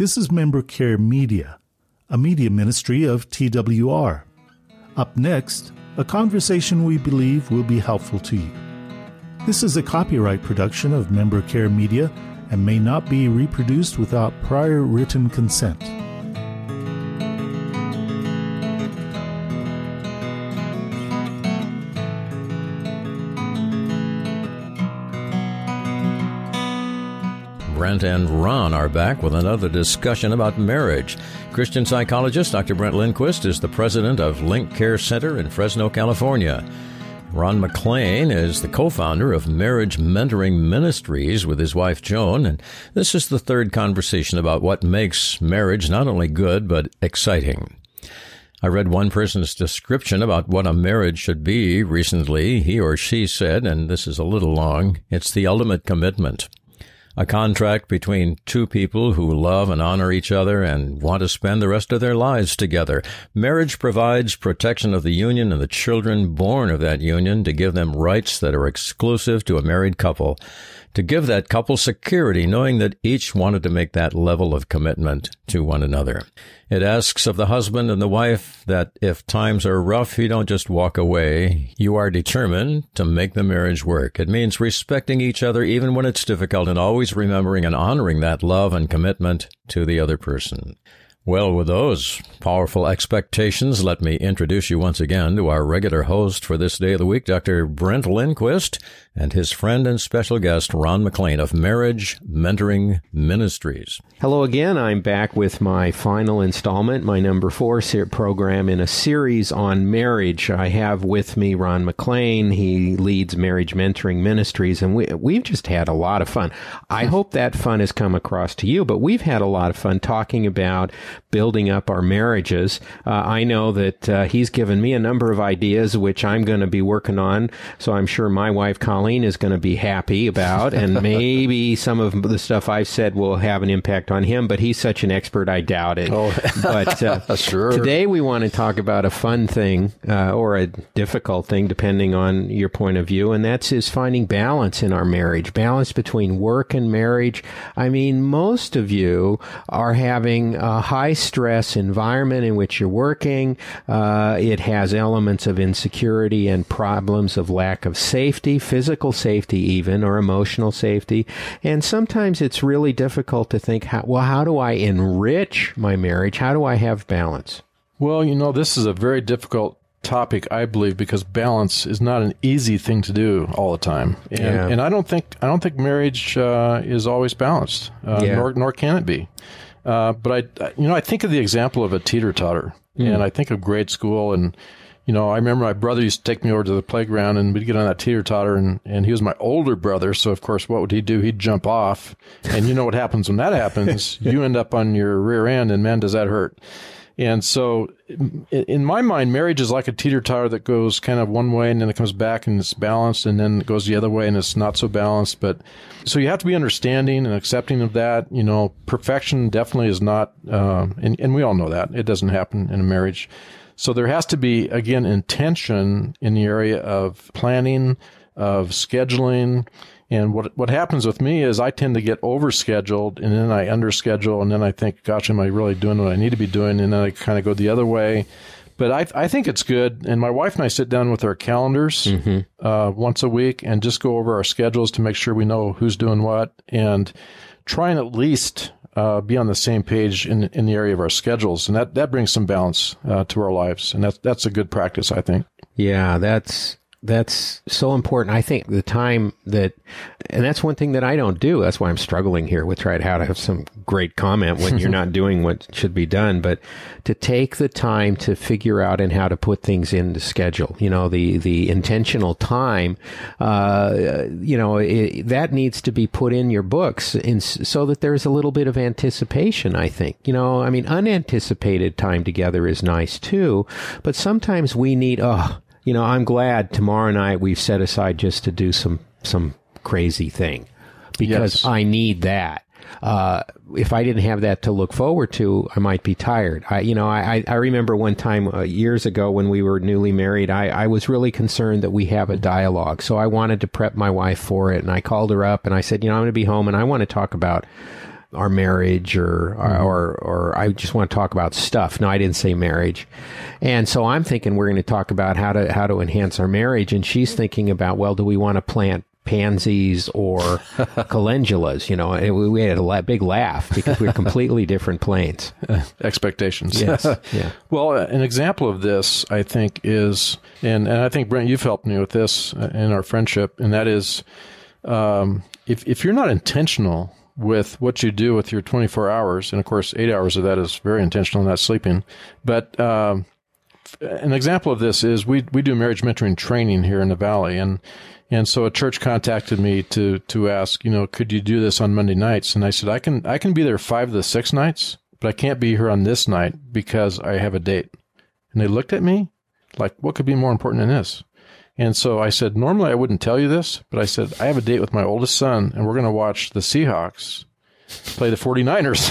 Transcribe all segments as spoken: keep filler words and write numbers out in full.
This is Member Care Media, a media ministry of T W R. Up next, a conversation we believe will be helpful to you. This is a copyright production of Member Care Media and may not be reproduced without prior written consent. Brent and Ron are back with another discussion about marriage. Christian psychologist Doctor Brent Lindquist is the president of Link Care Center in Fresno, California. Ron McClain is the co-founder of Marriage Mentoring Ministries with his wife Joan, and this is the third conversation about what makes marriage not only good but exciting. I read one person's description about what a marriage should be recently. He or she said, and this is a little long, it's the ultimate commitment. A contract between two people who love and honor each other and want to spend the rest of their lives together. Marriage provides protection of the union and the children born of that union to give them rights that are exclusive to a married couple, to give that couple security, knowing that each wanted to make that level of commitment to one another. It asks of the husband and the wife that if times are rough, you don't just walk away. You are determined to make the marriage work. It means respecting each other even when it's difficult and always remembering and honoring that love and commitment to the other person. Well, with those powerful expectations, let me introduce you once again to our regular host for this day of the week, Doctor Brent Lindquist, and his friend and special guest, Ron McClain of Marriage Mentoring Ministries. Hello again. I'm back with my final installment, my number four program in a series on marriage. I have with me Ron McClain. He leads Marriage Mentoring Ministries, and we, we've just had a lot of fun. I hope that fun has come across to you, but we've had a lot of fun talking about building up our marriages. Uh, I know that uh, he's given me a number of ideas, which I'm going to be working on, so I'm sure my wife, Colleen, is going to be happy about, and maybe some of the stuff I've said will have an impact on him, but he's such an expert, I doubt it. Oh. But uh, sure. Today we want to talk about a fun thing, uh, or a difficult thing, depending on your point of view, and that's is finding balance in our marriage, balance between work and marriage. I mean, most of you are having a high-stress environment in which you're working. Uh, it has elements of insecurity and problems of lack of safety, physical safety even, or emotional safety. And sometimes it's really difficult to think, how, well, how do I enrich my marriage? How do I have balance? Well, you know, this is a very difficult topic, I believe, because balance is not an easy thing to do all the time. And, yeah. and I don't think I don't think marriage uh, is always balanced, uh, yeah. nor nor can it be. Uh, but I, you know, I think of the example of a teeter-totter, mm. and I think of grade school, and you know, I remember my brother used to take me over to the playground, and we'd get on that teeter-totter, and, and he was my older brother, so of course, what would he do? He'd jump off, and you know what happens when that happens? You end up on your rear end, and man, does that hurt. And so, in my mind, marriage is like a teeter-totter that goes kind of one way, and then it comes back, and it's balanced, and then it goes the other way, and it's not so balanced. But so you have to be understanding and accepting of that. You know, perfection definitely is not, uh, and, and we all know that. It doesn't happen in a marriage. So there has to be, again, intention in the area of planning, of scheduling. And what what happens with me is I tend to get overscheduled, and then I underschedule, and then I think, gosh, am I really doing what I need to be doing? And then I kind of go the other way. But I I think it's good. And my wife and I sit down with our calendars mm-hmm. uh, once a week and just go over our schedules to make sure we know who's doing what, and try and at least uh, be on the same page in in the area of our schedules. And that, that brings some balance uh, to our lives. And that's, that's a good practice, I think. Yeah, that's... That's so important. I think the time that, and that's one thing that I don't do. That's why I'm struggling here with trying how to have some great comment when you're not doing what should be done. But to take the time to figure out and how to put things into schedule, you know, the, the intentional time, uh, you know, it, that needs to be put in your books in, so that there's a little bit of anticipation, I think. You know, I mean, unanticipated time together is nice too, but sometimes we need, oh, you know, I'm glad tomorrow night we've set aside just to do some, some crazy thing because yes. I need that. Uh, if I didn't have that to look forward to, I might be tired. I, you know, I, I remember one time uh, years ago when we were newly married, I, I was really concerned that we have a dialogue. So I wanted to prep my wife for it. And I called her up and I said, you know, I'm going to be home and I want to talk about our marriage or, mm-hmm. or, or I just want to talk about stuff. No, I didn't say marriage. And so I'm thinking we're going to talk about how to, how to enhance our marriage. And she's thinking about, well, do we want to plant pansies or calendulas? You know, and we, we had a la- big laugh because we we're completely different planes. Expectations. Yes. Yeah. Well, an example of this, I think, is, and, and I think, Brent, you've helped me with this in our friendship, and that is, um, if, if you're not intentional with what you do with your twenty-four hours, and of course, eight hours of that is very intentional, not sleeping, but um, an example of this is we, we do marriage mentoring training here in the Valley, and And so a church contacted me to, to ask, you know, could you do this on Monday nights? And I said, I can, I can be there five to six nights, but I can't be here on this night because I have a date. And they looked at me like, what could be more important than this? And so I said, normally I wouldn't tell you this, but I said, I have a date with my oldest son and we're going to watch the Seahawks play the forty-niners.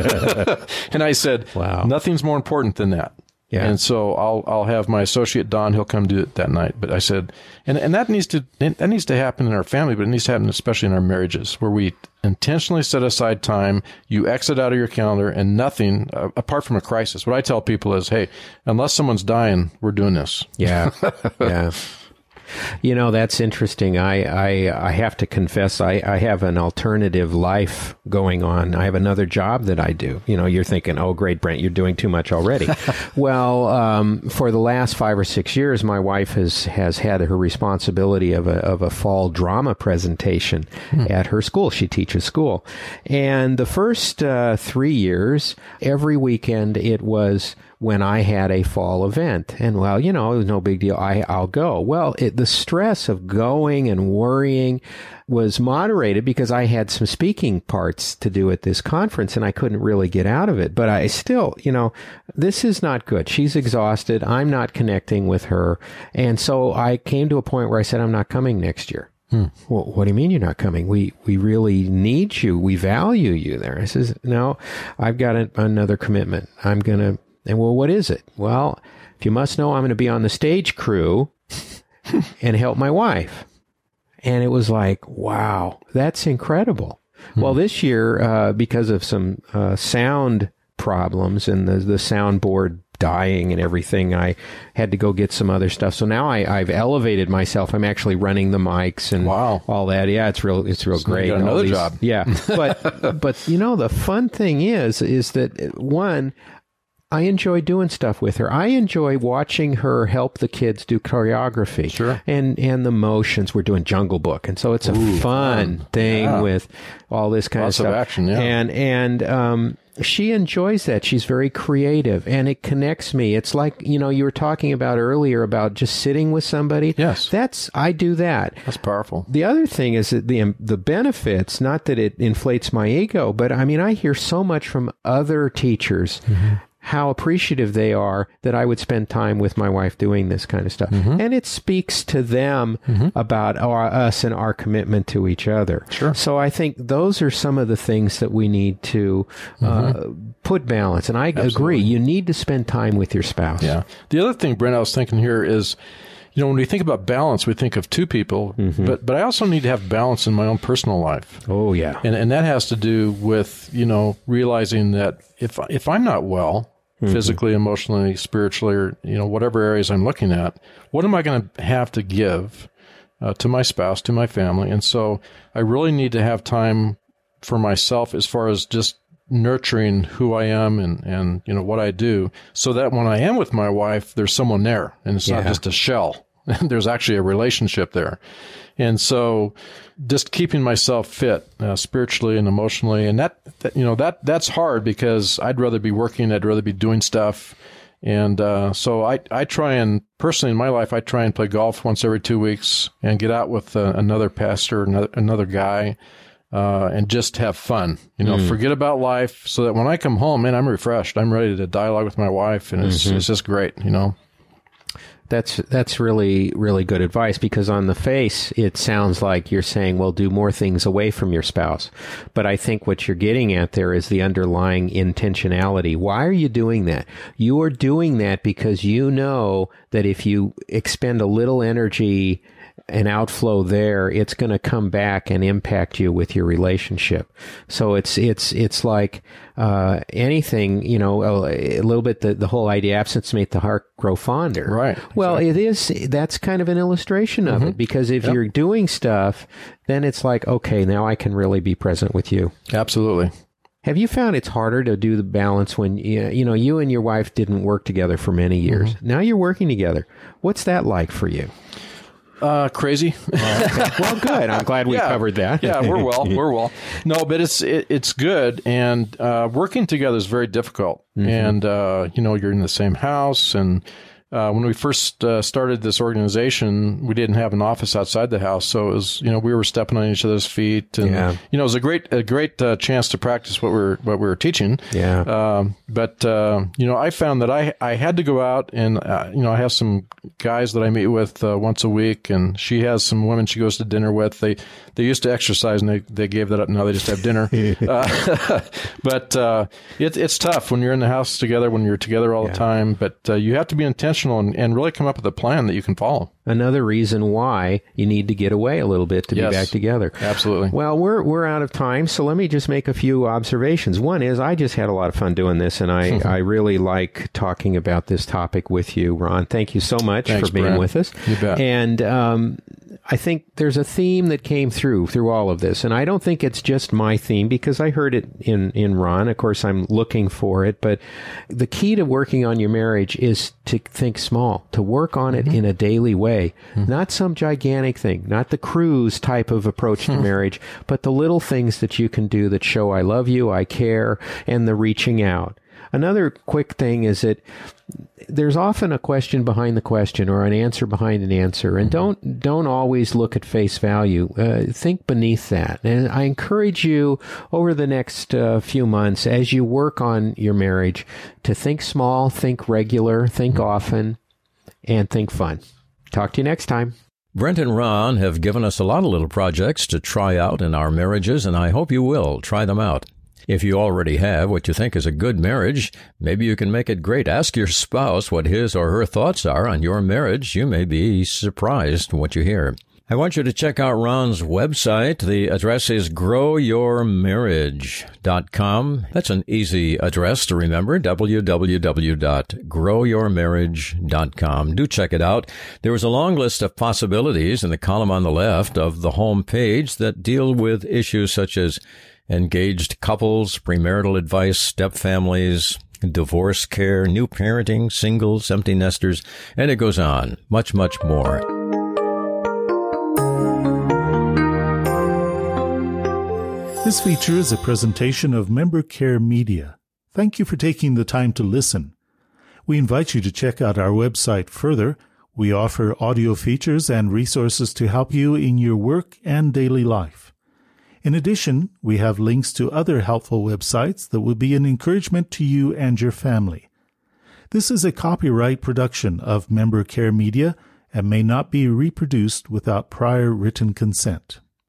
And I said, wow, nothing's more important than that. Yeah. And so I'll I'll have my associate Don. He'll come do it that night. But I said, and and that needs to that needs to happen in our family, but it needs to happen especially in our marriages, where we intentionally set aside time. You exit out of your calendar, and nothing uh, apart from a crisis. What I tell people is, hey, unless someone's dying, we're doing this. Yeah, yeah. You know, that's interesting. I, I, I have to confess, I, I have an alternative life going on. I have another job that I do. You know, you're thinking, oh, great, Brent, you're doing too much already. Well, um, for the last five or six years, my wife has, has had her responsibility of a, of a fall drama presentation hmm. at her school. She teaches school. And the first uh, three years, every weekend, it was when I had a fall event. And, well, you know, it was no big deal. I, I'll go. Well, it, the stress of going and worrying was moderated because I had some speaking parts to do at this conference and I couldn't really get out of it. But I still, you know, this is not good. She's exhausted. I'm not connecting with her. And so I came to a point where I said, I'm not coming next year. Hmm. Well, what do you mean you're not coming? We we really need you. We value you there. I says, no, I've got a, another commitment. I'm going to, and well, what is it? Well, if you must know, I'm going to be on the stage crew and help my wife. And it was like, wow, that's incredible. Hmm. Well, this year, uh, because of some uh, sound problems and the, the soundboard dying and everything, I had to go get some other stuff. So now I, I've elevated myself. I'm actually running the mics and wow. all that. Yeah, it's real. It's real so great. You got another these, job. Yeah, but but you know the fun thing is is that one, I enjoy doing stuff with her. I enjoy watching her help the kids do choreography. Sure. And and the motions. We're doing Jungle Book. And so it's a Ooh, fun, fun thing yeah. with all this kind Lots of stuff. Of action, yeah. And, and, um, she enjoys that. She's very creative and it connects me. It's like, you know, you were talking about earlier about just sitting with somebody. Yes. That's, I do that. That's powerful. The other thing is that the, the benefits, not that it inflates my ego, but I mean, I hear so much from other teachers. Mm-hmm. How appreciative they are that I would spend time with my wife doing this kind of stuff. Mm-hmm. And it speaks to them mm-hmm. about our, us and our commitment to each other. Sure. So I think those are some of the things that we need to uh, mm-hmm. put balance. And I Absolutely. agree. You need to spend time with your spouse. Yeah. The other thing, Brent, I was thinking here is, you know, when we think about balance, we think of two people, mm-hmm. but but I also need to have balance in my own personal life. Oh, yeah. And and that has to do with, you know, realizing that if if I'm not well, Mm-hmm. physically, emotionally, spiritually, or, you know, whatever areas I'm looking at, what am I going to have to give uh, to my spouse, to my family? And so I really need to have time for myself as far as just nurturing who I am and, and, you know, what I do, so that when I am with my wife, there's someone there and it's yeah. not just a shell. There's actually a relationship there. And so just keeping myself fit uh, spiritually and emotionally. And that, that, you know, that that's hard because I'd rather be working. I'd rather be doing stuff. And uh, so I, I try and personally in my life, I try and play golf once every two weeks and get out with uh, another pastor, another, another guy, uh, and just have fun, you know, mm. forget about life so that when I come home, man, I'm refreshed. I'm ready to dialogue with my wife and it's, mm-hmm. it's just great, you know. That's that's really, really good advice because on the face, it sounds like you're saying, well, do more things away from your spouse. But I think what you're getting at there is the underlying intentionality. Why are you doing that? You are doing that because you know that if you expend a little energy an outflow there, it's going to come back and impact you with your relationship. So it's it's it's like uh, anything, you know, a, a little bit the, the whole idea, absence makes the heart grow fonder. Right. Well, exactly. it is, that's kind of an illustration of Mm-hmm. it, because if Yep. you're doing stuff, then it's like, okay, now I can really be present with you. Absolutely. Have you found it's harder to do the balance when, you you know, you and your wife didn't work together for many years? Mm-hmm. Now you're working together. What's that like for you? Uh, crazy. Okay. Well, good. I'm glad we Yeah. covered that. Yeah, we're well. We're well. No, but it's it, it's good, and uh, working together is very difficult. Mm-hmm. And uh, you know, you're in the same house, and uh, when we first uh, started this organization, we didn't have an office outside the house, so it was, you know, we were stepping on each other's feet, and Yeah. you know, it was a great a great uh, chance to practice what we we're what we were teaching. Yeah. Um, but uh, you know, I found that I I had to go out, and uh, you know, I have some guys that I meet with uh, once a week, and she has some women she goes to dinner with. They they used to exercise, and they, they gave that up. Now they just have dinner. uh, but uh, it, it's tough when you're in the house together, when you're together all Yeah. the time. But uh, you have to be intentional and, and really come up with a plan that you can follow. Another reason why you need to get away a little bit to Yes. be back together. Absolutely. Well, we're we're out of time, so let me just make a few observations. One is I just had a lot of fun doing this, and I, I really like talking about this topic with you, Ron. Thank you so much Thanks, for being Brent. with us. You bet. And um, I think there's a theme that came through through all of this, and I don't think it's just my theme, because I heard it in, in Ron. Of course, I'm looking for it, but the key to working on your marriage is to think small, to work on it in a daily way, not some gigantic thing, not the cruise type of approach to marriage, but the little things that you can do that show I love you, I care, and the reaching out. Another quick thing is that there's often a question behind the question, or an answer behind an answer, and don't don't always look at face value. Uh, think beneath that. And I encourage you over the next uh, few months, as you work on your marriage, to think small, think regular, think often, and think fun. Talk to you next time. Brent and Ron have given us a lot of little projects to try out in our marriages, and I hope you will try them out. If you already have what you think is a good marriage, maybe you can make it great. Ask your spouse what his or her thoughts are on your marriage. You may be surprised what you hear. I want you to check out Ron's website. The address is grow your marriage dot com. That's an easy address to remember, w w w dot grow your marriage dot com. Do check it out. There is a long list of possibilities in the column on the left of the home page that deal with issues such as engaged couples, premarital advice, step families, divorce care, new parenting, singles, empty nesters, and it goes on. Much, much more. This feature is a presentation of Member Care Media. Thank you for taking the time to listen. We invite you to check out our website further. We offer audio features and resources to help you in your work and daily life. In addition, we have links to other helpful websites that will be an encouragement to you and your family. This is a copyright production of Member Care Media and may not be reproduced without prior written consent.